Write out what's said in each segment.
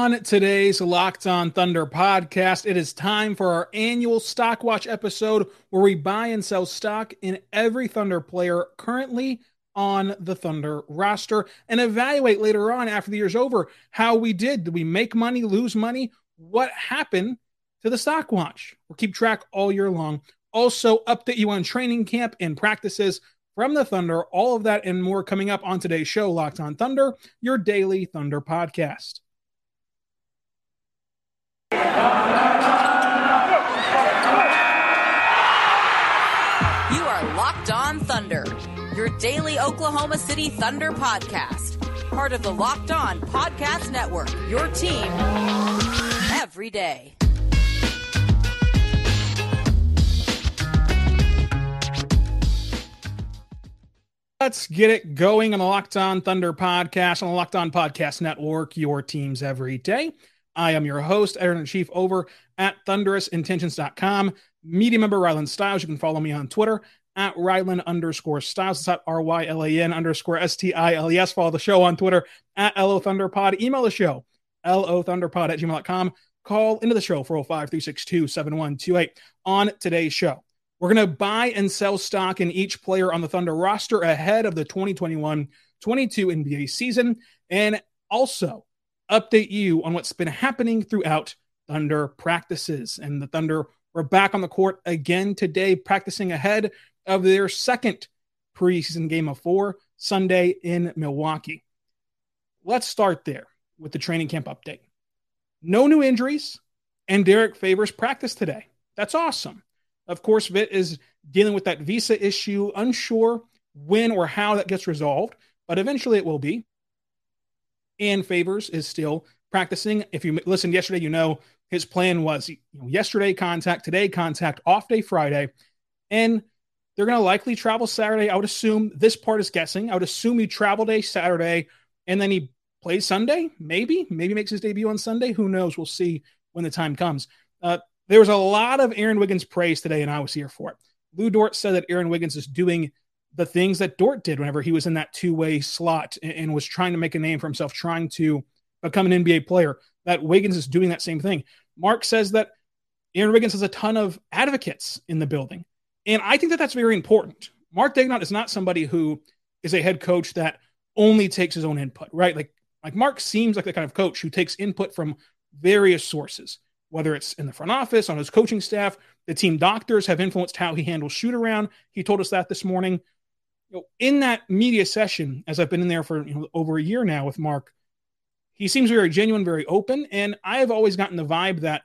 On today's Locked On Thunder podcast, it is time for our annual Stock Watch episode where we buy and sell stock in every Thunder player currently on the Thunder roster and evaluate later on after the year's over how we did. Did we make money, lose money? What happened to the Stock Watch? We'll keep track all year long. Also, update you on training camp and practices from the Thunder. All of that and more coming up on today's show, Locked On Thunder, your daily Thunder podcast. You are Locked On Thunder, your daily Oklahoma City Thunder podcast. Part of the Locked On Podcast Network, your team every day. Let's get it going on the Locked On Thunder podcast on the Locked On Podcast Network, your teams every day. I am your host, editor-in-chief over at thunderousintentions.com. Media member Rylan Stiles. You can follow me on Twitter at Rylan_Stiles. It's at RYLAN_STILES. Follow the show on Twitter at LOThunderPod. Email the show, LOThunderPod@gmail.com. Call into the show, 405-362-7128. On today's show, we're going to buy and sell stock in each player on the Thunder roster ahead of the 2021-22 NBA season, and also update you on what's been happening throughout Thunder practices. And the Thunder were back on the court again today, practicing ahead of their second preseason game of 4 Sunday in Milwaukee. Let's start there with the training camp update. No new injuries, and Derek Favors practiced today. That's awesome. Of course, Vit is dealing with that visa issue, unsure when or how that gets resolved, but eventually it will be. And Favors is still practicing. If you listened yesterday, you know his plan was yesterday contact, today contact, off day Friday. And they're going to likely travel Saturday. I would assume, this part is guessing, I would assume he travel day Saturday and then he plays Sunday, maybe makes his debut on Sunday. Who knows? We'll see when the time comes. There was a lot of Aaron Wiggins praise today, and I was here for it. Lou Dort said that Aaron Wiggins is doing the things that Dort did whenever he was in that two-way slot and was trying to make a name for himself, trying to become an NBA player, that Wiggins is doing that same thing. Mark says that Aaron Wiggins has a ton of advocates in the building, and I think that that's very important. Mark Daigneault is not somebody who is a head coach that only takes his own input, right? Like Mark seems like the kind of coach who takes input from various sources, whether it's in the front office, on his coaching staff. The team doctors have influenced how he handles shoot-around. He told us that this morning. In that media session, as I've been in there for over a year now with Mark, he seems very genuine, very open, and I have always gotten the vibe that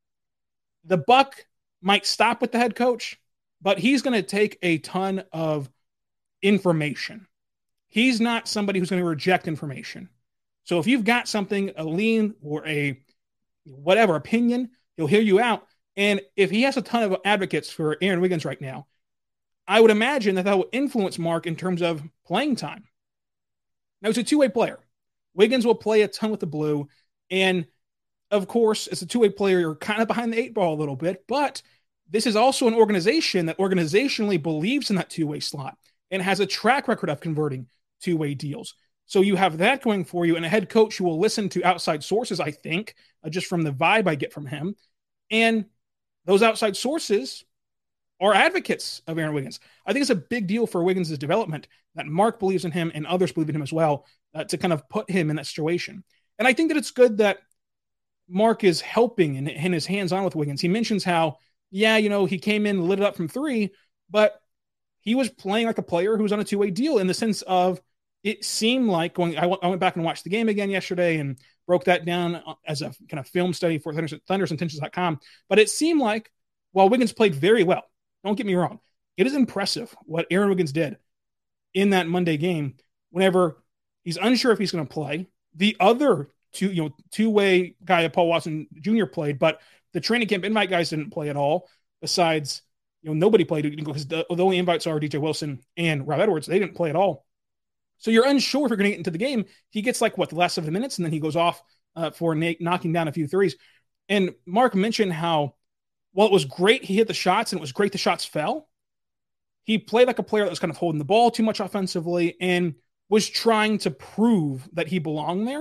the buck might stop with the head coach, but he's going to take a ton of information. He's not somebody who's going to reject information. So if you've got something, a lean or a whatever opinion, he'll hear you out. And if he has a ton of advocates for Aaron Wiggins right now, I would imagine that will influence Mark in terms of playing time. Now, he's a two-way player. Wiggins will play a ton with the blue. And, of course, as a two-way player, you're kind of behind the eight ball a little bit. But this is also an organization that organizationally believes in that two-way slot and has a track record of converting two-way deals. So you have that going for you, and a head coach who will listen to outside sources, I think, just from the vibe I get from him. And those outside sources are advocates of Aaron Wiggins. I think it's a big deal for Wiggins' development that Mark believes in him and others believe in him as well, to kind of put him in that situation. And I think that it's good that Mark is helping and his hands-on with Wiggins. He mentions how, he came in, lit it up from three, but he was playing like a player who was on a two-way deal in the sense of it seemed like I went back and watched the game again yesterday and broke that down as a kind of film study for thunderousintentions.com. But it seemed like while Wiggins played very well, don't get me wrong, it is impressive what Aaron Wiggins did in that Monday game whenever he's unsure if he's going to play. The other two-way guy, Paul Watson Jr. played, but the training camp invite guys didn't play at all. Besides, nobody played because the only invites are DJ Wilson and Rob Edwards. They didn't play at all. So you're unsure if you're going to get into the game. He gets the last 7 minutes, and then he goes off for knocking down a few threes. And Mark mentioned how, while it was great he hit the shots and it was great the shots fell, he played like a player that was kind of holding the ball too much offensively and was trying to prove that he belonged there.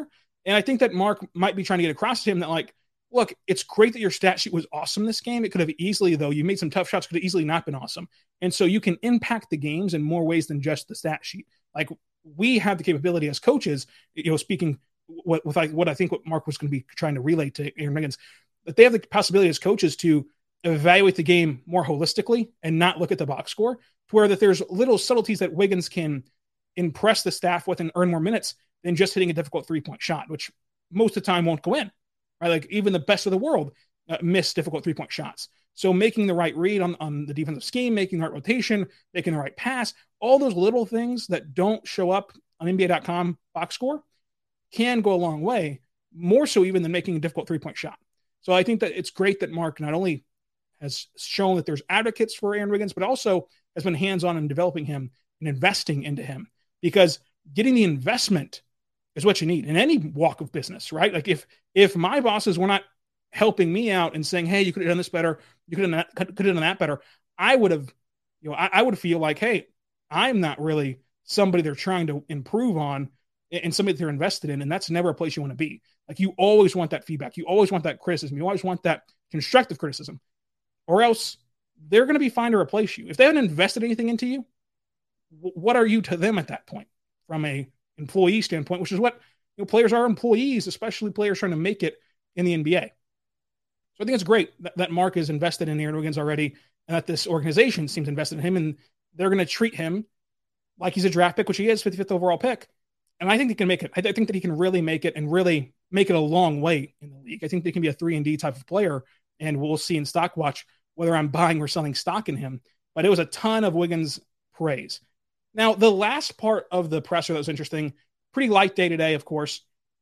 And I think that Mark might be trying to get across to him that, like, look, it's great that your stat sheet was awesome this game. It could have easily, though, you made some tough shots, could have easily not been awesome. And so you can impact the games in more ways than just the stat sheet. Like, we have the capability as coaches, speaking what I think what Mark was going to be trying to relay to Aaron Wiggins, that they have the possibility as coaches to evaluate the game more holistically and not look at the box score, to where that there's little subtleties that Wiggins can impress the staff with and earn more minutes than just hitting a difficult 3-point shot, which most of the time won't go in. Right? Like, even the best of the world miss difficult 3-point shots. So making the right read on the defensive scheme, making the right rotation, making the right pass, all those little things that don't show up on NBA.com box score can go a long way, more so even than making a difficult 3-point shot. So I think that it's great that Mark not only has shown that there's advocates for Aaron Wiggins, but also has been hands-on in developing him and investing into him, because getting the investment is what you need in any walk of business, right? Like, if my bosses were not helping me out and saying, hey, you could have done this better, you could have done that better, I would have, I would feel like, hey, I'm not really somebody they're trying to improve on and somebody they're invested in. And that's never a place you want to be. Like, you always want that feedback. You always want that criticism. You always want that constructive criticism, or else they're going to be fine to replace you. If they haven't invested anything into you, what are you to them at that point from a employee standpoint, which is what players are, employees, especially players trying to make it in the NBA. So I think it's great that Mark is invested in Aaron Wiggins already, and that this organization seems invested in him, and they're going to treat him like he's a draft pick, which he is, 55th overall pick. And I think he can make it. I think that he can really make it, and really make it a long way in the league. I think they can be a 3-and-D type of player, and we'll see in Stock Watch whether I'm buying or selling stock in him. But it was a ton of Wiggins praise. Now, the last part of the presser that was interesting, pretty light day today, of course.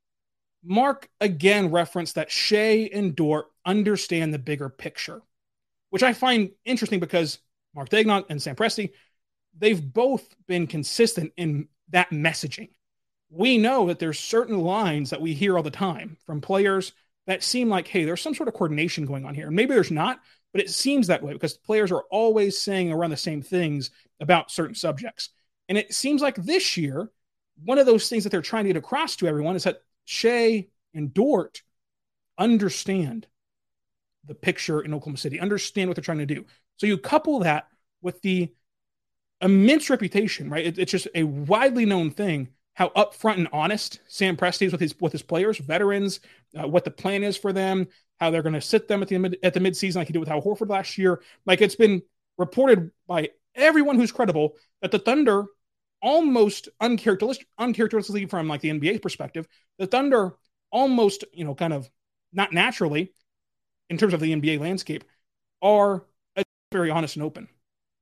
Mark again referenced that Shai and Dort understand the bigger picture, which I find interesting because Mark Daigneault and Sam Presti, they've both been consistent in that messaging. We know that there's certain lines that we hear all the time from players that seem like, hey, there's some sort of coordination going on here. And maybe there's not, but it seems that way because players are always saying around the same things about certain subjects. And it seems like this year, one of those things that they're trying to get across to everyone is that Shai and Dort understand the picture in Oklahoma City, understand what they're trying to do. So you couple that with the immense reputation, right? It's just a widely known thing how upfront and honest Sam Presti is with his players, veterans, what the plan is for them, how they're going to sit them at the midseason like he did with Al Horford last year. Like, it's been reported by everyone who's credible that the Thunder, almost uncharacteristically from like the NBA perspective, the Thunder almost, kind of not naturally in terms of the NBA landscape, are very honest and open.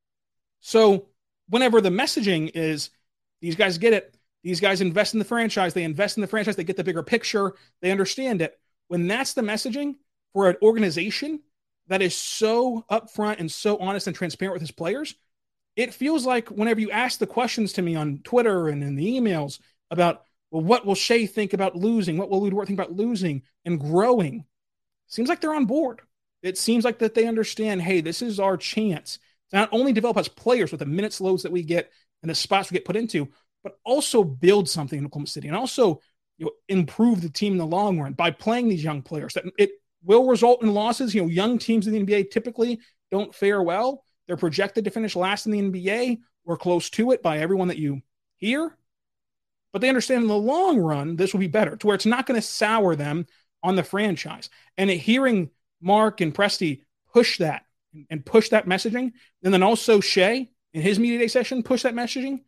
So whenever the messaging is these guys get it, these guys invest in the franchise, they get the bigger picture, they understand it. When that's the messaging for an organization that is so upfront and so honest and transparent with his players, it feels like whenever you ask the questions to me on Twitter and in the emails about, well, what will Shai think about losing? What will Lu Dort think about losing and growing? Seems like they're on board. It seems like that they understand, hey, this is our chance to not only develop as players with the minutes loads that we get and the spots we get put into, but also build something in Oklahoma City and also improve the team in the long run by playing these young players. That it will result in losses. Young teams in the NBA typically don't fare well. They're projected to finish last in the NBA or close to it by everyone that you hear. But they understand in the long run, this will be better, to where it's not going to sour them on the franchise. And hearing Mark and Presti push that and push that messaging, and then also Shai in his media day session push that messaging,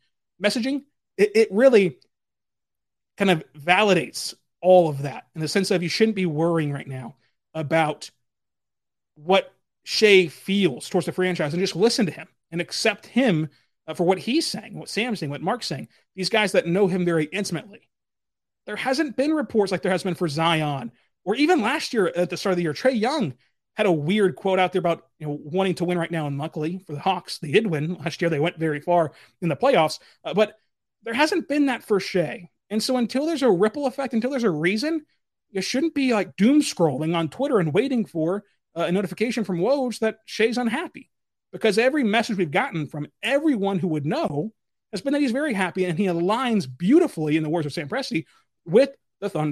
it really kind of validates all of that in the sense of you shouldn't be worrying right now about what Shai feels towards the franchise, and just listen to him and accept him for what he's saying, what Sam's saying, what Mark's saying. These guys that know him very intimately. There hasn't been reports like there has been for Zion, or even last year at the start of the year, Trae Young had a weird quote out there about wanting to win right now. And luckily for the Hawks, they did win last year. They went very far in the playoffs, but there hasn't been that for Shai. And so until there's a ripple effect, until there's a reason, you shouldn't be like doom scrolling on Twitter and waiting for a notification from Woj that Shai's unhappy, because every message we've gotten from everyone who would know has been that he's very happy, and he aligns beautifully, in the words of Sam Presti, with the Thunder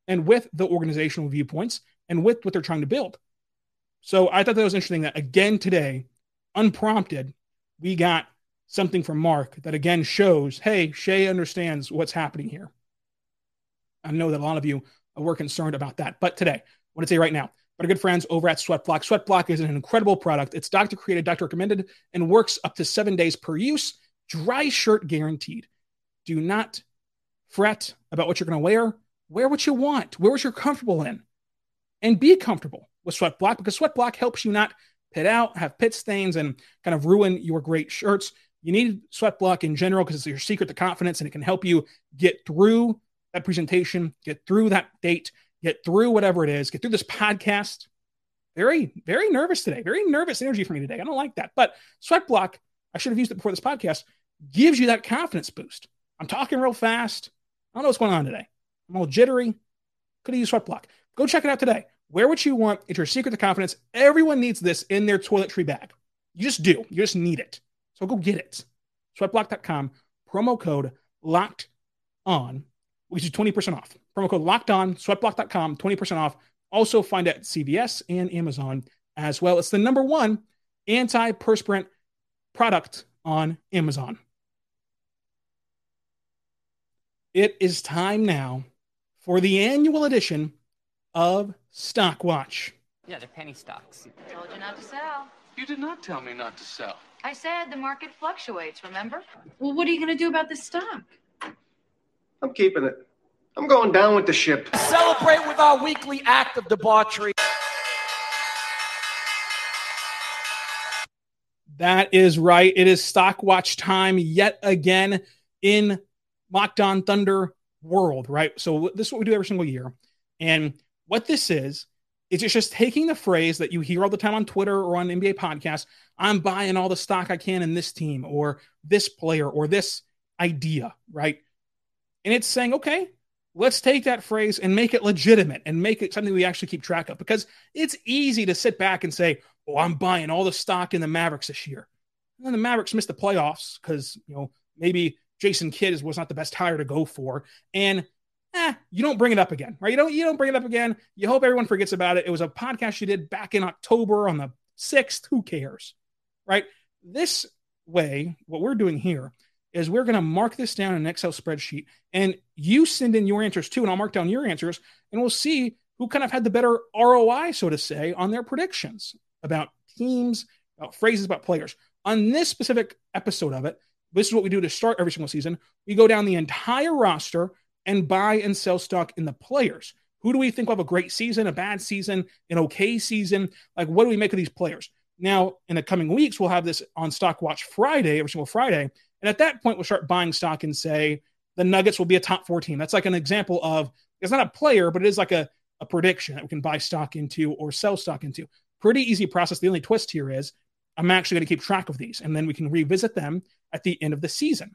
and with the organizational viewpoints and with what they're trying to build. So I thought that was interesting that, again, today, unprompted, we got something from Mark that, again, shows, hey, Shea understands what's happening here. I know that a lot of you were concerned about that. But today, I want to say right now, our good friends over at Sweatblock. Sweatblock is an incredible product. It's doctor created, doctor recommended, and works up to 7 days per use. Dry shirt guaranteed. Do not fret about what you're going to wear. Wear what you want. Wear what you're comfortable in. And be comfortable with Sweatblock, because Sweatblock helps you not pit out, have pit stains, and kind of ruin your great shirts. You need Sweatblock in general because it's your secret to confidence, and it can help you get through that presentation, get through that date, get through whatever it is, get through this podcast. Very, very nervous today. Very nervous energy for me today. I don't like that. But Sweatblock, I should have used it before this podcast, gives you that confidence boost. I'm talking real fast. I don't know what's going on today. I'm all jittery. Could have used Sweatblock. Go check it out today. Wear what you want. It's your secret to confidence. Everyone needs this in their toiletry bag. You just do. You just need it. So go get it. Sweatblock.com, promo code locked on. We get you 20% off. Promo code locked on, sweatblock.com, 20% off. Also find it at CVS and Amazon as well. It's the number one antiperspirant product on Amazon. It is time now for the annual edition of Stockwatch. Yeah, they're penny stocks. Told you not to sell. You did not tell me not to sell. I said the market fluctuates, remember? Well, what are you going to do about this stock? I'm keeping it. I'm going down with the ship. Celebrate with our weekly act of debauchery. That is right. It is Stockwatch time yet again in Locked On Thunder world, right? So this is what we do every single year. And what this is it's just taking the phrase that you hear all the time on Twitter or on NBA podcasts, I'm buying all the stock I can in this team or this player or this idea, right? And it's saying, okay, let's take that phrase and make it legitimate and make it something we actually keep track of, because it's easy to sit back and say, oh, I'm buying all the stock in the Mavericks this year. And then the Mavericks missed the playoffs because, maybe Jason Kidd was not the best hire to go for. And you don't bring it up again, right? You don't bring it up again. You hope everyone forgets about it. It was a podcast you did back in October on the 6th. Who cares, right? This way, what we're doing here is we're going to mark this down in an Excel spreadsheet, and you send in your answers too, and I'll mark down your answers, and we'll see who kind of had the better ROI, so to say, on their predictions about teams, about phrases, about players. On this specific episode of it, this is what we do to start every single season. We go down the entire roster and buy and sell stock in the players. Who do we think will have a great season, a bad season, an okay season? Like, what do we make of these players? Now, in the coming weeks, we'll have this on Stockwatch Friday, every single Friday. And at that point, we'll start buying stock and say the Nuggets will be a top 4 team. That's like an example of, it's not a player, but it is like a prediction that we can buy stock into or sell stock into. Pretty easy process. The only twist here is I'm actually going to keep track of these, and then we can revisit them at the end of the season.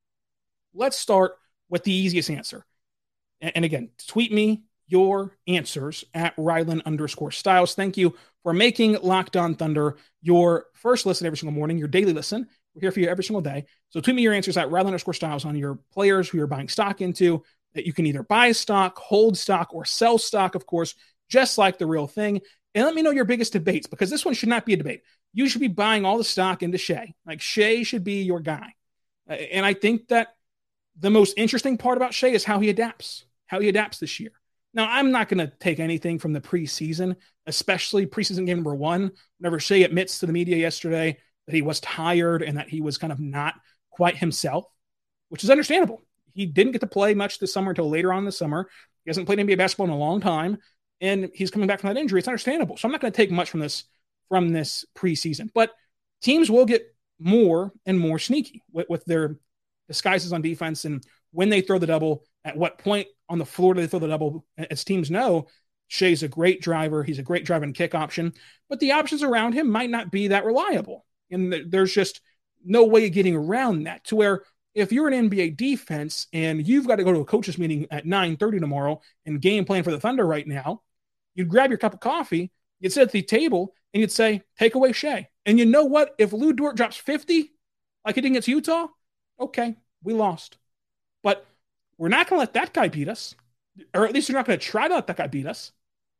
Let's start with the easiest answer. And again, tweet me your answers at Rylan_Styles. Thank you for making Locked On Thunder your first listen every single morning, your daily listen. We're here for you every single day. So tweet me your answers at Rylan_Styles on your players who you're buying stock into, that you can either buy stock, hold stock, or sell stock, of course, just like the real thing. And let me know your biggest debates, because this one should not be a debate. You should be buying all the stock into Shea. Like, Shea should be your guy. And I think that the most interesting part about Shea is how he adapts this year. Now, I'm not going to take anything from the preseason, especially preseason game number 1. Whenever Shea admits to the media yesterday that he was tired and that he was kind of not quite himself, which is understandable. He didn't get to play much this summer until later on in the summer. He hasn't played NBA basketball in a long time, and he's coming back from that injury. It's understandable. So I'm not going to take much from this preseason. But teams will get more and more sneaky with their disguises on defense, and when they throw the double, at what point on the floor do they throw the double? As teams know, Shea's a great driver. He's a great drive and kick option, but the options around him might not be that reliable. And there's just no way of getting around that, to where if you're an NBA defense and you've got to go to a coach's meeting at 9:30 tomorrow and game plan for the Thunder right now, you'd grab your cup of coffee, you'd sit at the table, and you'd say, take away Shea. And you know what? If Lou Dort drops 50, like he did against Utah, okay, we lost. But we're not going to let that guy beat us. or at least they're not going to try to let that guy beat us.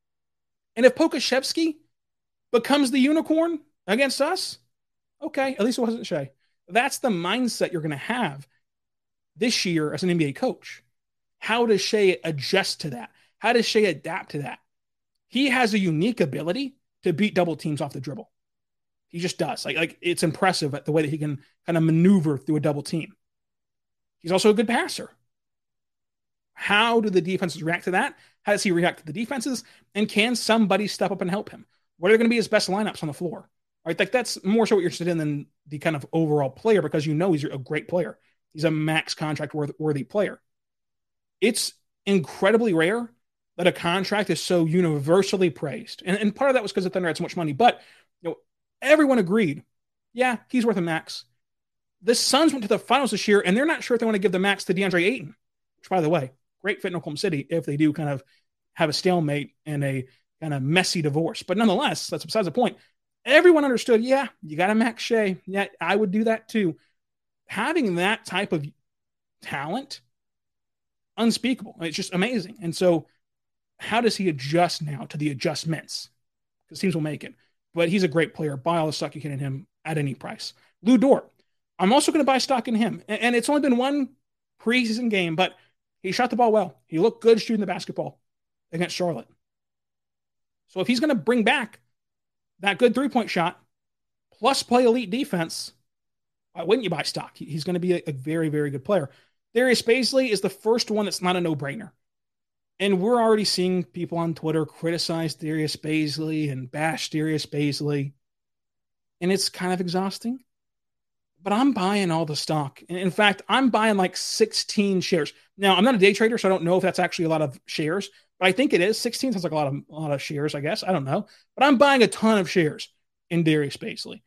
And if Pokashevsky becomes the unicorn against us, okay, at least it wasn't Shea. That's the mindset you're going to have this year as an NBA coach. How does Shea adjust to that? How does Shea adapt to that? He has a unique ability to beat double teams off the dribble. He just does. Like it's impressive at the way that he can kind of maneuver through a double team. He's also a good passer. How do the defenses react to that? How does he react to the defenses? And can somebody step up and help him? What are going to be his best lineups on the floor? Right? Like that's more so what you're interested in than the kind of overall player, because you know he's a great player. He's a max contract worthy player. It's incredibly rare that a contract is so universally praised. And part of that was because the Thunder had so much money. But everyone agreed, yeah, he's worth a max. The Suns went to the finals this year, and they're not sure if they want to give the max to DeAndre Ayton, which, by the way, great fit in Oklahoma City if they do kind of have a stalemate and a kind of messy divorce. But nonetheless, that's besides the point. Everyone understood, yeah, you got to max Shea. Yeah, I would do that too. Having that type of talent, unspeakable. It's just amazing. And so how does he adjust now to the adjustments? Because teams will make it. But he's a great player. Buy all the stock you can in him at any price. Lu Dort. I'm also going to buy stock in him. And it's only been one preseason game, but he shot the ball well. He looked good shooting the basketball against Charlotte. So if he's going to bring back that good three-point shot, plus play elite defense, why wouldn't you buy stock? He's going to be a very, very good player. Darius Bazley is the first one that's not a no-brainer. And we're already seeing people on Twitter criticize Darius Bazley and bash Darius Bazley. And it's kind of exhausting. But I'm buying all the stock. And in fact, I'm buying like 16 shares. Now, I'm not a day trader, so I don't know if that's actually a lot of shares. But I think it is. 16 sounds like a lot of shares, I guess. I don't know. But I'm buying a ton of shares in Darius Bazley.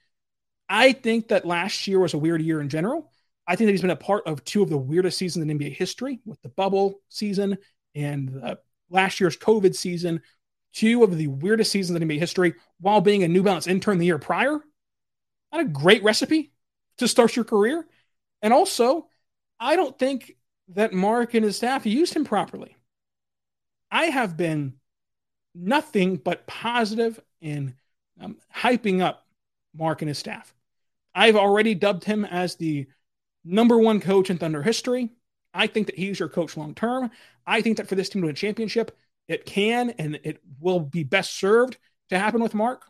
I think that last year was a weird year in general. I think that he's been a part of two of the weirdest seasons in NBA history, with the bubble season and last year's COVID season. Two of the weirdest seasons in NBA history while being a New Balance intern the year prior. Not a great recipe to start your career. And also, I don't think that Mark and his staff used him properly. I have been nothing but positive in hyping up Mark and his staff. I've already dubbed him as the number one coach in Thunder history. I think that he's your coach long term. I think that for this team to win a championship, it can and it will be best served to happen with Mark.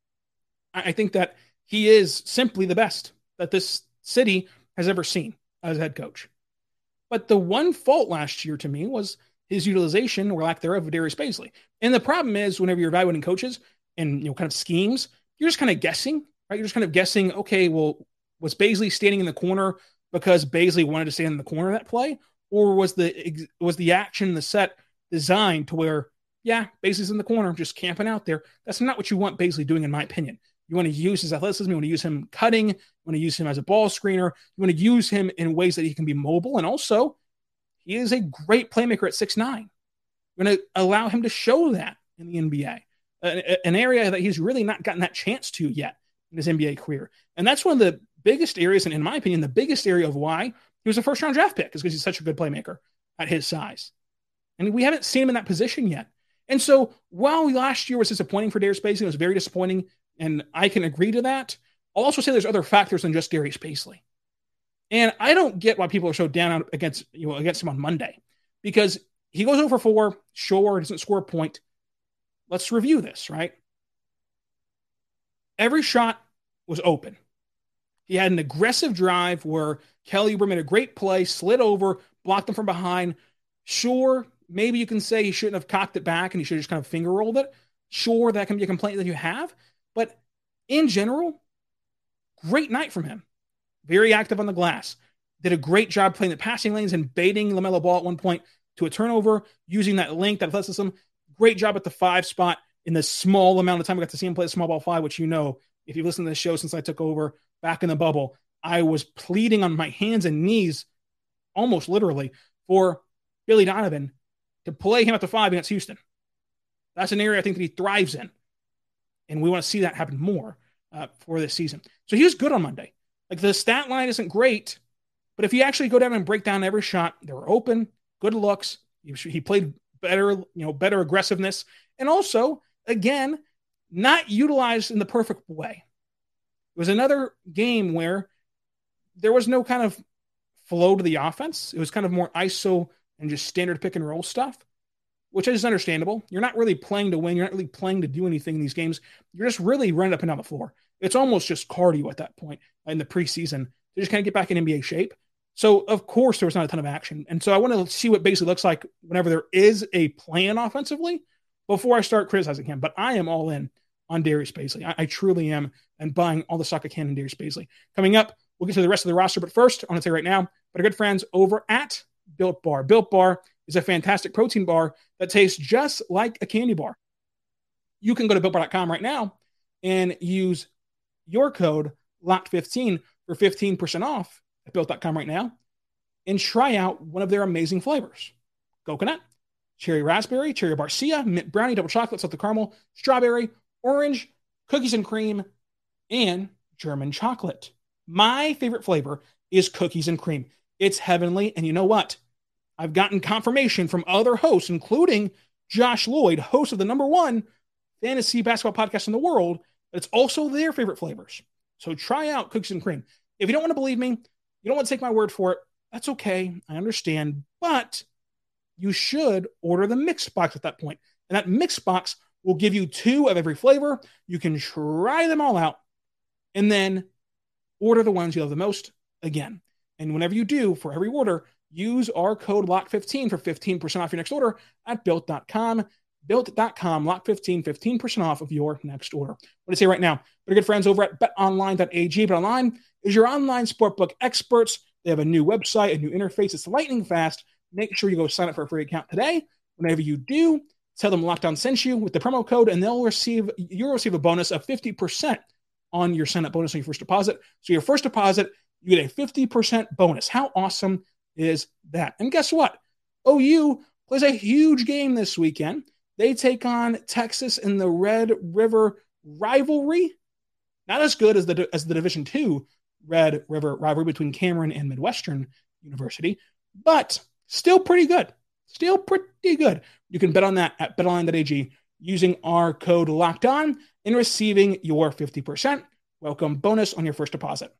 I think that he is simply the best that this city has ever seen as head coach. But the one fault last year to me was his utilization or lack thereof of Darius Bazley. And the problem is whenever you're evaluating coaches and kind of schemes, you're just kind of guessing, right? You're just kind of guessing, okay, well, was Bazley standing in the corner because Bazley wanted to stand in the corner of that play? Or was the action, the set designed to where, yeah, Bazley's in the corner, just camping out there? That's not what you want Bazley doing, in my opinion. You want to use his athleticism. You want to use him cutting. You want to use him as a ball screener. You want to use him in ways that he can be mobile. And also, he is a great playmaker at 6'9". You're going to allow him to show that in the NBA, an area that he's really not gotten that chance to yet in his NBA career. And that's one of the biggest areas, and in my opinion, the biggest area of why he was a first-round draft pick, is because he's such a good playmaker at his size. And we haven't seen him in that position yet. And so while last year was disappointing for Darius Bazley, it was very disappointing, and I can agree to that, I'll also say there's other factors than just Darius Bazley. And I don't get why people are so down against him on Monday, because he goes over 4, sure, doesn't score a point. Let's review this, right? Every shot was open. He had an aggressive drive where Kelly Oubre made a great play, slid over, blocked him from behind. Sure, maybe you can say he shouldn't have cocked it back and he should have just kind of finger rolled it. Sure, that can be a complaint that you have. But in general, great night from him. Very active on the glass. Did a great job playing the passing lanes and baiting LaMelo Ball at one point to a turnover, using that length, that athleticism. Great job at the 5 spot in the small amount of time I got to see him play the small ball 5, which, if you've listened to this show since I took over back in the bubble, I was pleading on my hands and knees, almost literally, for Billy Donovan to play him at the 5 against Houston. That's an area I think that he thrives in. And we want to see that happen more for this season. So he was good on Monday. Like, the stat line isn't great, but if you actually go down and break down every shot, they were open, good looks. He played better aggressiveness, and also, again, not utilized in the perfect way. It was another game where there was no kind of flow to the offense. It was kind of more ISO and just standard pick and roll stuff, which is understandable. You're not really playing to win. You're not really playing to do anything in these games. You're just really running up and down the floor. It's almost just cardio at that point in the preseason to just kind of get back in NBA shape. So, of course, there was not a ton of action. And so I want to see what basically looks like whenever there is a plan offensively before I start criticizing him. But I am all in on Darius Bazley. I truly am, and buying all the stock I can in Darius Bazley. Coming up, we'll get to the rest of the roster. But first, I want to say right now, but our good friends over at Built Bar. Built Bar is a fantastic protein bar that tastes just like a candy bar. You can go to BuiltBar.com right now and use your code LOCKED15 for 15% off at Built.com right now and try out one of their amazing flavors. Coconut, cherry raspberry, cherry barcia, mint brownie, double chocolate, salted caramel, strawberry, orange, cookies and cream, and German chocolate. My favorite flavor is cookies and cream. It's heavenly, and you know what? I've gotten confirmation from other hosts, including Josh Lloyd, host of the #1 fantasy basketball podcast in the world, that it's also their favorite flavors. So try out cookies and cream. If you don't want to believe me, you don't want to take my word for it, that's okay. I understand. But you should order the mix box at that point. And that mix box will give you 2 of every flavor. You can try them all out and then order the ones you love the most again. And whenever you do, for every order, use our code LOCK15 for 15% off your next order at Built.com. Built.com, LOCK15, 15% off of your next order. What do I say right now? We're good friends over at betonline.ag. BetOnline is your online sportbook experts. They have a new website, a new interface. It's lightning fast. Make sure you go sign up for a free account today. Whenever you do, tell them Lockdown sent you with the promo code, and you'll receive a bonus of 50% on your sign-up bonus on your first deposit. So your first deposit, you get a 50% bonus. How awesome is that? And guess what? OU plays a huge game this weekend. They take on Texas in the Red River rivalry. Not as good as the Division II Red River rivalry between Cameron and Midwestern University, but still pretty good. Still pretty good. You can bet on that at betonline.ag using our code LOCKEDON and receiving your 50% welcome bonus on your first deposit.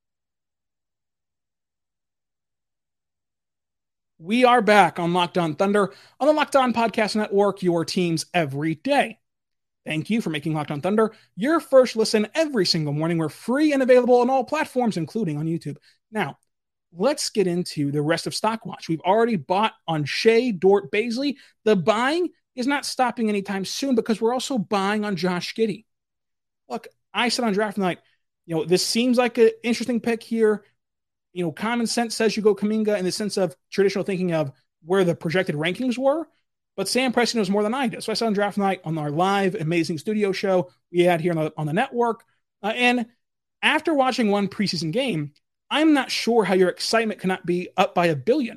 We are back on Locked On Thunder on the Locked On Podcast Network, your teams every day. Thank you for making Locked On Thunder your first listen every single morning. We're free and available on all platforms, including on YouTube. Now, let's get into the rest of Stockwatch. We've already bought on Shea, Dort, Bazley. The buying is not stopping anytime soon because we're also buying on Josh Giddey. Look, I said on draft night, this seems like an interesting pick here. Common sense says you go Kuminga in the sense of traditional thinking of where the projected rankings were, but Sam Presti knows more than I do. So I saw on draft night on our live amazing studio show we had here on the network. And after watching one preseason game, I'm not sure how your excitement cannot be up by 1 billion.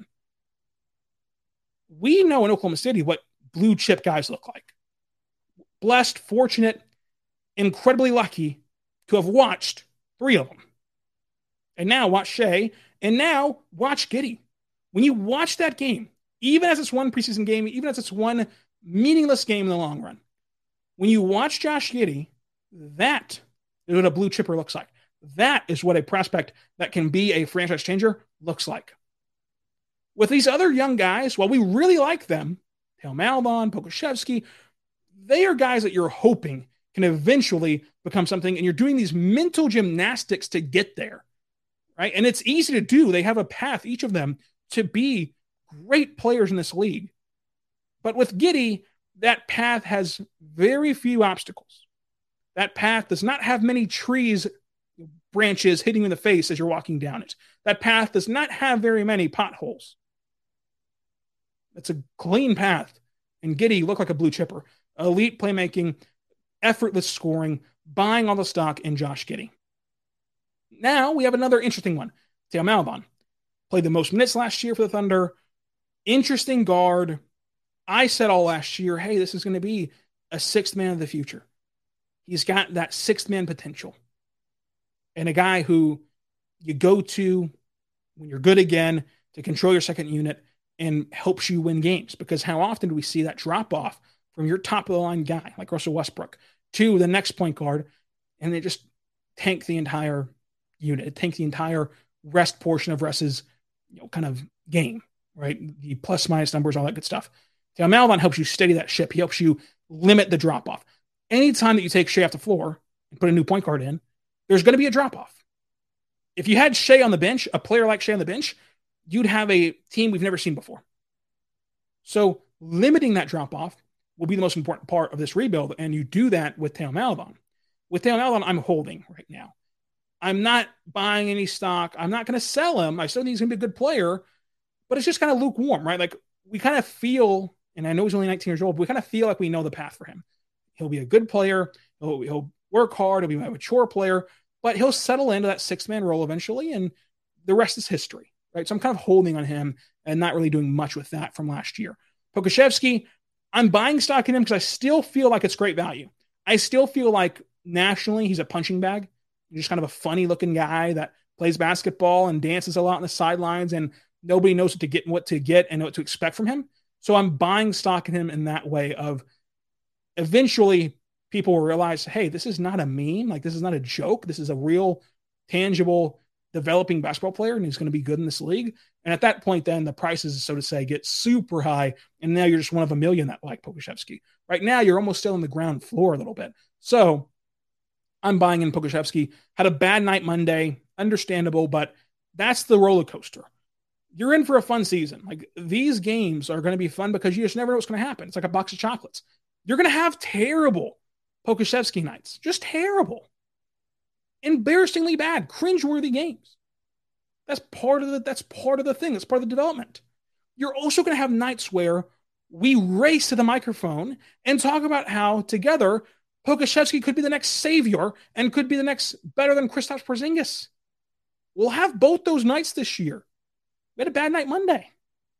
We know in Oklahoma City what blue chip guys look like. Blessed, fortunate, incredibly lucky to have watched 3 of them. And now watch Shea, and now watch Giddey. When you watch that game, even as it's one preseason game, even as it's one meaningless game in the long run, when you watch Josh Giddey, that is what a blue chipper looks like. That is what a prospect that can be a franchise changer looks like. With these other young guys, while we really like them, Theo Maledon, Pokusevski, they are guys that you're hoping can eventually become something, and you're doing these mental gymnastics to get there. Right? And it's easy to do. They have a path, each of them, to be great players in this league. But with Giddey, that path has very few obstacles. That path does not have many trees, branches hitting you in the face as you're walking down it. That path does not have very many potholes. It's a clean path. And Giddey looked like a blue chipper. Elite playmaking, effortless scoring, buying all the stock in Josh Giddey. Now we have another interesting one. Theo Maledon played the most minutes last year for the Thunder. Interesting guard. I said all last year, hey, this is going to be a 6th man of the future. He's got that 6th man potential. And a guy who you go to when you're good again to control your second unit and helps you win games. Because how often do we see that drop off from your top of the line guy like Russell Westbrook to the next point guard, and they just tank the entire unit, tank the entire rest portion of Russ's kind of game, right? The plus minus numbers, all that good stuff. Theo Maledon helps you steady that ship. He helps you limit the drop off. Anytime that you take Shai off the floor and put a new point guard in, there's going to be a drop off. If you had Shai on the bench, a player like Shai on the bench, you'd have a team we've never seen before. So limiting that drop off will be the most important part of this rebuild, and you do that with Theo Maledon. With Theo Maledon, I'm holding right now. I'm not buying any stock. I'm not going to sell him. I still think he's going to be a good player, but it's just kind of lukewarm, right? Like we kind of feel, and I know he's only 19 years old, but we kind of feel like we know the path for him. He'll be a good player. He'll work hard. He'll be a mature player, but he'll settle into that sixth-man role eventually, and the rest is history, right? So I'm kind of holding on him and not really doing much with that from last year. Pokusevski, I'm buying stock in him because I still feel like it's great value. I still feel like nationally he's a punching bag. He's just kind of a funny-looking guy that plays basketball and dances a lot on the sidelines, and nobody knows what to get and what to expect from him. So I'm buying stock in him in that way of eventually people will realize, hey, this is not a meme. Like, this is not a joke. This is a real, tangible, developing basketball player, and he's going to be good in this league. And at that point, then the prices, so to say, get super high, and now you're just one of a million that like Pokusevski. Right now, you're almost still on the ground floor a little bit. So I'm buying in Pokusevski. Had a bad night Monday, understandable, but that's the roller coaster. You're in for a fun season. Like, these games are going to be fun because you just never know what's going to happen. It's like a box of chocolates. You're going to have terrible Pokusevski nights, just terrible, embarrassingly bad, cringeworthy games. That's part of the thing. That's part of the development. You're also going to have nights where we race to the microphone and talk about how together Pokusevski could be the next savior and could be the next better than Kristaps Porzingis. We'll have both those nights this year. We had a bad night Monday.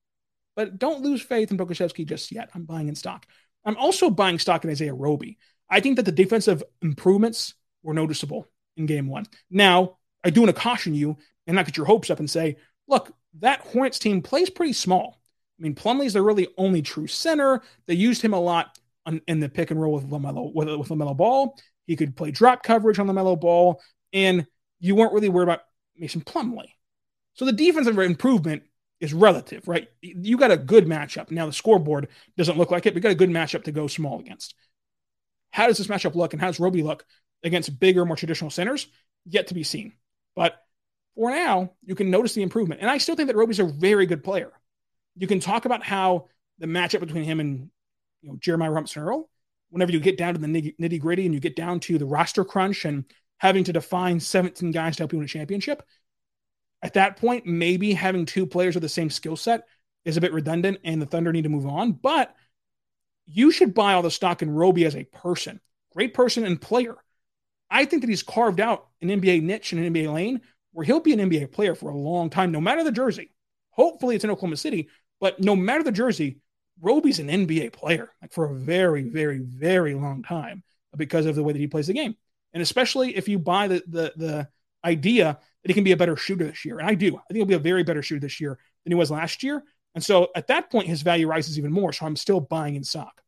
But don't lose faith in Pokusevski just yet. I'm buying in stock. I'm also buying stock in Isaiah Roby. I think that the defensive improvements were noticeable in game one. Now, I do want to caution you and not get your hopes up and say, look, that Hornets team plays pretty small. I mean, Plumlee's their really only true center. They used him a lot in the pick and roll with LaMelo Ball. He could play drop coverage on LaMelo Ball, and you weren't really worried about Mason Plumlee. So the defensive improvement is relative, right? You got a good matchup. Now the scoreboard doesn't look like it, but you got a good matchup to go small against. How does this matchup look, and how does Roby look against bigger, more traditional centers? Yet to be seen. But for now, you can notice the improvement. And I still think that Roby's a very good player. You can talk about how the matchup between him and Jeremiah Robinson-Earl, whenever you get down to the nitty-gritty and you get down to the roster crunch and having to define 17 guys to help you win a championship, at that point, maybe having two players with the same skill set is a bit redundant and the Thunder need to move on. But you should buy all the stock in Roby as a person. Great person and player. I think that he's carved out an NBA niche and an NBA lane where he'll be an NBA player for a long time, no matter the jersey. Hopefully it's in Oklahoma City, but no matter the jersey, Roby's an NBA player for a very, very, very long time because of the way that he plays the game. And especially if you buy the idea that he can be a better shooter this year. And I do. I think he'll be a very better shooter this year than he was last year. And so at that point, his value rises even more. So I'm still buying in stock.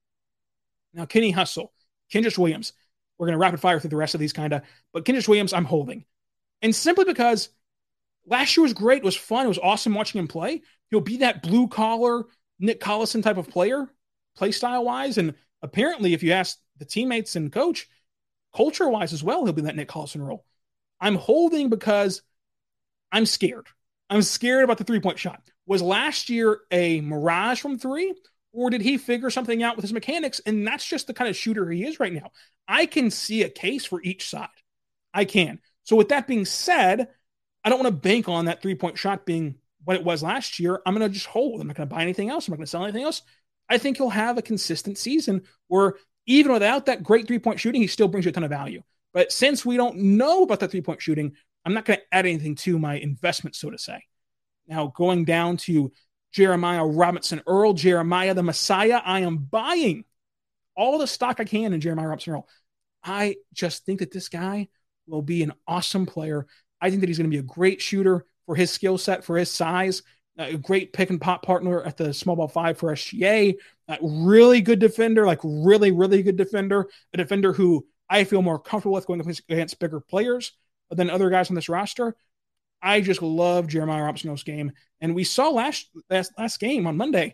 Now, Kenny Hustle, Kenrich Williams. We're going to rapid fire through the rest of these but Kenrich Williams, I'm holding. And simply because last year was great. It was fun. It was awesome watching him play. He'll be that blue collar Nick Collison type of player, play style wise. And apparently, if you ask the teammates and coach, culture wise as well, he'll be that Nick Collison role. I'm holding because I'm scared. I'm scared about the 3-point shot. Was last year a mirage from three, or did he figure something out with his mechanics? And that's just the kind of shooter he is right now. I can see a case for each side. I can. So with that being said, I don't want to bank on that 3-point shot being what it was last year. I'm going to just hold. I'm not going to buy anything else. I'm not going to sell anything else. I think he'll have a consistent season where even without that great 3-point shooting, he still brings you a ton of value. But since we don't know about that 3-point shooting, I'm not going to add anything to my investment, so to say. Now, going down to Jeremiah Robinson-Earl, Jeremiah the Messiah, I am buying all the stock I can in Jeremiah Robinson-Earl. I just think that this guy will be an awesome player. I think that he's going to be a great shooter for his skill set, for his size. a great pick and pop partner at the small ball 5 for SGA. Really good defender, like really, really good defender. A defender who I feel more comfortable with going against bigger players than other guys on this roster. I just love Jeremiah Robinson-Earl's game. And we saw last game on Monday,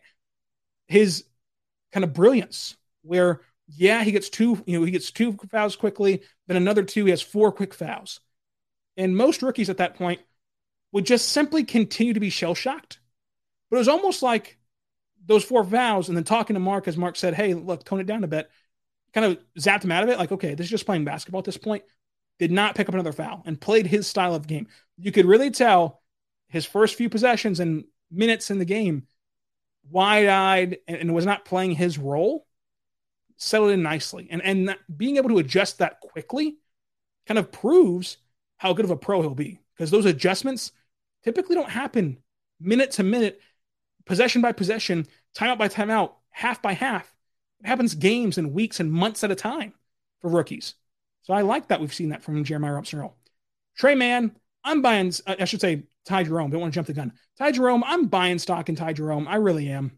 his kind of brilliance where, he gets two fouls quickly, then another 2, he has 4 quick fouls. And most rookies at that point would just simply continue to be shell-shocked. But it was almost like those 4 fouls, and then talking to Mark, as Mark said, hey, look, tone it down a bit, kind of zapped him out of it. Like, okay, this is just playing basketball at this point. Did not pick up another foul and played his style of game. You could really tell his first few possessions and minutes in the game, wide-eyed and was not playing his role, settled in nicely. And being able to adjust that quickly kind of proves how good of a pro he'll be, because those adjustments typically don't happen minute to minute, possession by possession, timeout by timeout, half by half. It happens games and weeks and months at a time for rookies. So I like that we've seen that from Jeremiah Robinson-Earl. Tre Mann, I'm buying, I should say Ty Jerome. Don't want to jump the gun. Ty Jerome, I'm buying stock in Ty Jerome. I really am.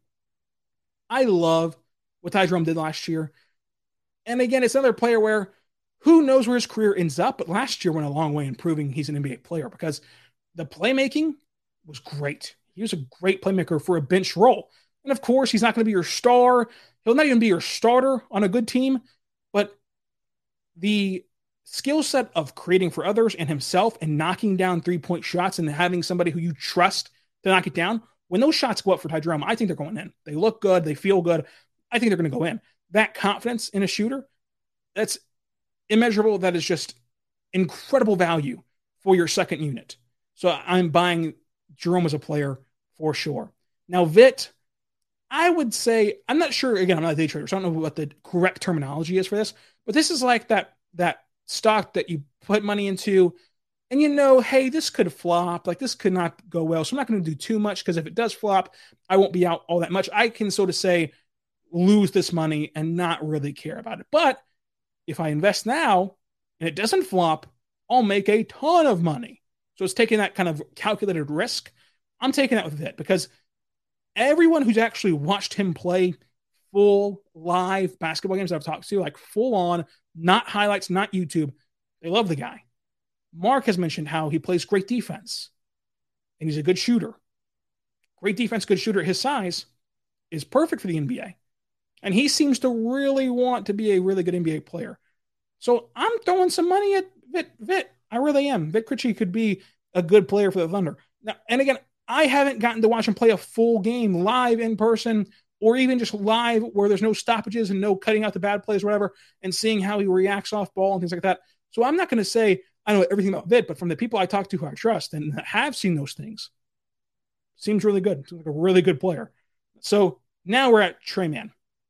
I love what Ty Jerome did last year. And again, it's another player where who knows where his career ends up, but last year went a long way in proving he's an NBA player because the playmaking was great. He was a great playmaker for a bench role. And of course, he's not going to be your star. He'll not even be your starter on a good team, but the skill set of creating for others and himself and knocking down 3-point shots and having somebody who you trust to knock it down, when those shots go up for Ty Jerome, I think they're going in. They look good. They feel good. I think they're going to go in. That confidence in a shooter, that's immeasurable. That is just incredible value for your second unit. So I'm buying Jerome as a player for sure. Now, Vit, I would say, I'm not sure, again, I'm not a day trader, so I don't know what the correct terminology is for this, but this is like that stock that you put money into and hey, this could flop, like this could not go well. So I'm not going to do too much because if it does flop, I won't be out all that much. I can sort of say, lose this money and not really care about it. But if I invest now and it doesn't flop, I'll make a ton of money. So it's taking that kind of calculated risk. I'm taking that with Vit because everyone who's actually watched him play full live basketball games that I've talked to, like full on, not highlights, not YouTube, they love the guy. Mark has mentioned how he plays great defense and he's a good shooter. Great defense, good shooter at his size is perfect for the NBA. And he seems to really want to be a really good NBA player. So I'm throwing some money at Vit. I really am. Vit Krejci could be a good player for the Thunder. Now, and again, I haven't gotten to watch him play a full game live in person or even just live where there's no stoppages and no cutting out the bad plays or whatever and seeing how he reacts off ball and things like that. So I'm not going to say I know everything about Vit, but from the people I talk to who I trust and have seen those things, seems really good. Seems like a really good player. So now we're at Tre Mann.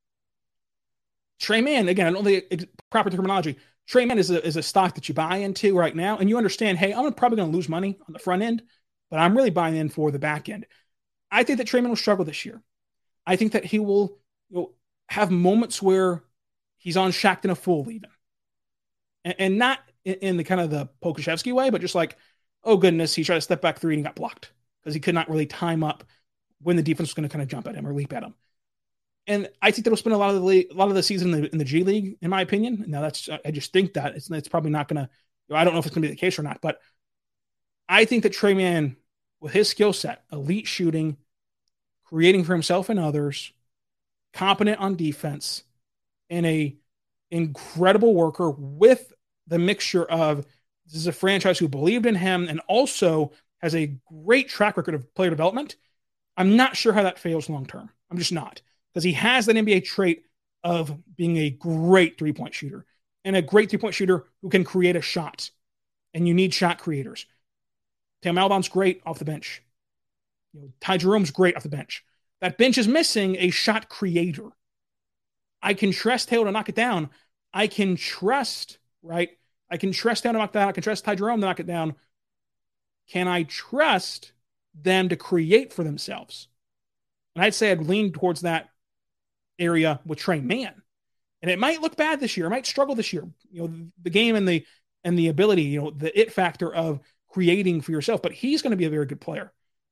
Tre Mann, again, I don't think it's proper terminology. Tre Mann is a stock that you buy into right now, and you understand, hey, I'm probably going to lose money on the front end, but I'm really buying in for the back end. I think that Tre Mann will struggle this year. I think that he will have moments where he's on Shaqtin' a Fool even. And not in the kind of the Pokusevski way, but just like, oh goodness, he tried to step back 3 and he got blocked because he could not really time up when the defense was going to kind of jump at him or leap at him. And I think that'll spend a lot of the season in the G League, in my opinion. Now I just think that it's probably not going to, I don't know if it's going to be the case or not, but I think that Tre Mann, with his skill set, elite shooting, creating for himself and others, competent on defense, and a incredible worker with the mixture of this is a franchise who believed in him and also has a great track record of player development. I'm not sure how that fails long term. I'm just not. Because he has that NBA trait of being a great 3-point shooter and a great 3-point shooter who can create a shot. And you need shot creators. Theo Maledon's great off the bench. Ty Jerome's great off the bench. That bench is missing a shot creator. I can trust Theo to knock it down. I can trust, right? I can trust Theo to knock it down. I can trust Ty Jerome to knock it down. Can I trust them to create for themselves? And I'd say I'd lean towards that area with Tre Mann. And it might look bad this year. It might struggle this year. The game and the ability, the it factor of creating for yourself. But he's going to be a very good player.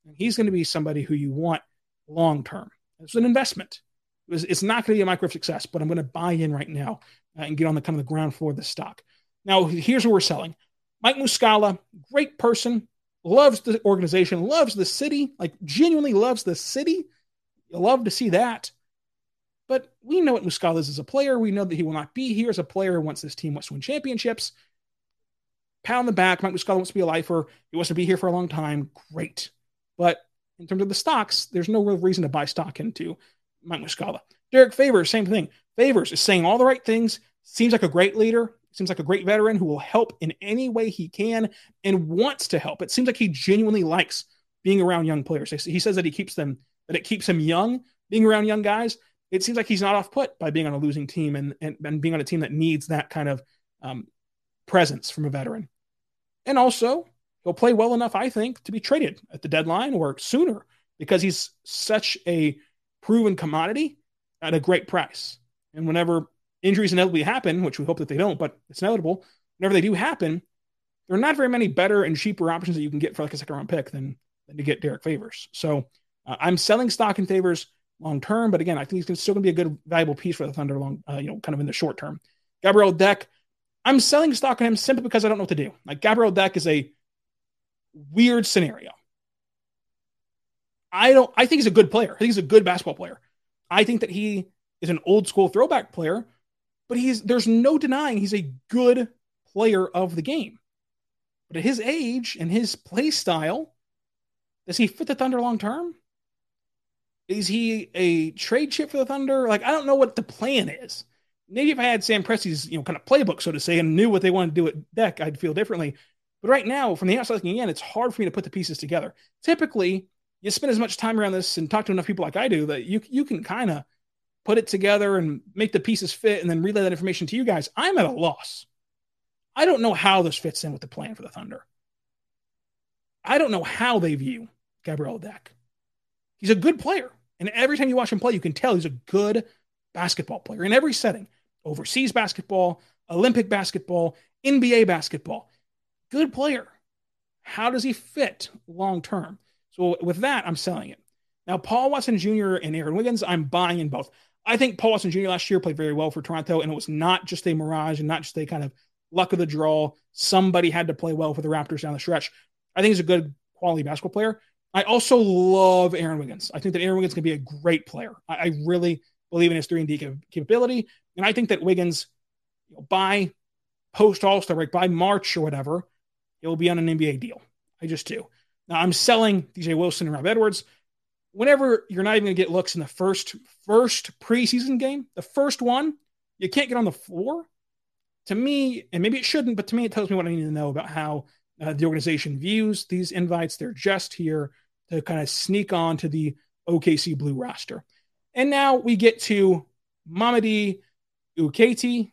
And he's going to be somebody who you want long-term. It's an investment. It's not going to be a micro success, but I'm going to buy in right now and get on the kind of the ground floor of the stock. Now, here's what we're selling. Mike Muscala, great person, loves the organization, loves the city, like genuinely loves the city. You love to see that. But we know what Muscala is as a player. We know that he will not be here as a player once this team wants to win championships. Pat on the back, Mike Muscala wants to be a lifer. He wants to be here for a long time. Great. But in terms of the stocks, there's no real reason to buy stock into Mike Muscala. Derek Favors, same thing. Favors is saying all the right things, seems like a great leader, seems like a great veteran who will help in any way he can and wants to help. It seems like he genuinely likes being around young players. He says that it keeps him young, being around young guys. It seems like he's not off put by being on a losing team and being on a team that needs that kind of presence from a veteran. And also, he'll play well enough, I think, to be traded at the deadline or sooner because he's such a proven commodity at a great price. And whenever injuries inevitably happen, which we hope that they don't, but it's inevitable, whenever they do happen, there are not very many better and cheaper options that you can get for like a second-round pick than to get Derek Favors. So I'm selling stock in Favors long-term, but again, I think he's still going to be a good, valuable piece for the Thunder kind of in the short term. Gabriel Deck, I'm selling stock on him simply because I don't know what to do. Like Gabriel Deck is a weird scenario. I think he's a good player. I think he's a good basketball player. I think that he is an old school throwback player, but there's no denying he's a good player of the game. But at his age and his play style, does he fit the Thunder long term? Is he a trade chip for the Thunder? Like, I don't know what the plan is. Maybe if I had Sam Presti's, kind of playbook, so to say, and knew what they wanted to do at Deck, I'd feel differently. But right now, from the outside looking in, it's hard for me to put the pieces together. Typically, you spend as much time around this and talk to enough people like I do that you can kind of put it together and make the pieces fit and then relay that information to you guys. I'm at a loss. I don't know how this fits in with the plan for the Thunder. I don't know how they view Gabriel Deck. He's a good player. And every time you watch him play, you can tell he's a good basketball player in every setting. Overseas basketball, Olympic basketball, NBA basketball. Good player. How does he fit long term? So with that, I'm selling it. Now, Paul Watson Jr. and Aaron Wiggins, I'm buying in both. I think Paul Watson Jr. last year played very well for Toronto, and it was not just a mirage and not just a kind of luck of the draw. Somebody had to play well for the Raptors down the stretch. I think he's a good quality basketball player. I also love Aaron Wiggins. I think that Aaron Wiggins can be a great player. I really believe in his 3-and-D capability, and I think that Wiggins, by post All-Star break, by March or whatever, it will be on an NBA deal. I just do. Now, I'm selling DJ Wilson and Rob Edwards. Whenever you're not even going to get looks in the first preseason game, the first one, you can't get on the floor. To me, and maybe it shouldn't, but to me, it tells me what I need to know about how the organization views these invites. They're just here to kind of sneak on to the OKC Blue roster. And now we get to Mamadi Ukite.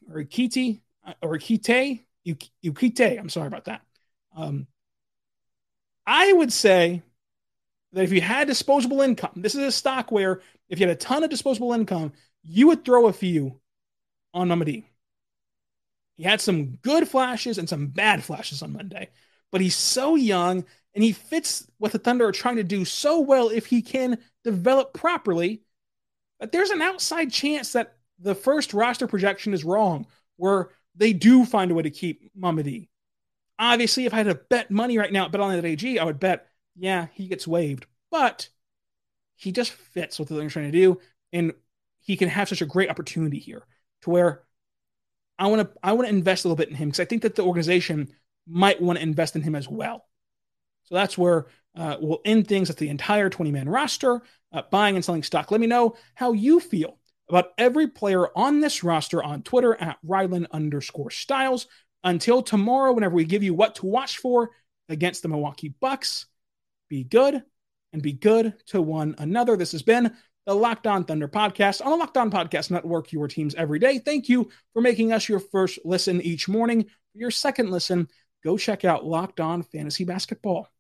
I'm sorry about that. I would say that if you had disposable income, this is a stock where if you had a ton of disposable income, you would throw a few on Mamadi. He had some good flashes and some bad flashes on Monday, but he's so young and he fits what the Thunder are trying to do so well if he can develop properly. But there's an outside chance that the first roster projection is wrong, where they do find a way to keep Mamadi. Obviously, if I had to bet money right now at BetOnline.ag, I would bet, yeah, he gets waived. But he just fits what they're trying to do, and he can have such a great opportunity here to where I want to invest a little bit in him because I think that the organization might want to invest in him as well. So that's where we'll end things at the entire 20-man roster, buying and selling stock. Let me know how you feel about every player on this roster on Twitter at Ryland_Styles. Until tomorrow, whenever we give you what to watch for against the Milwaukee Bucks, be good and be good to one another. This has been the Locked On Thunder podcast on the Locked On Podcast Network, your teams every day. Thank you for making us your first listen each morning. For your second listen, go check out Locked On Fantasy Basketball.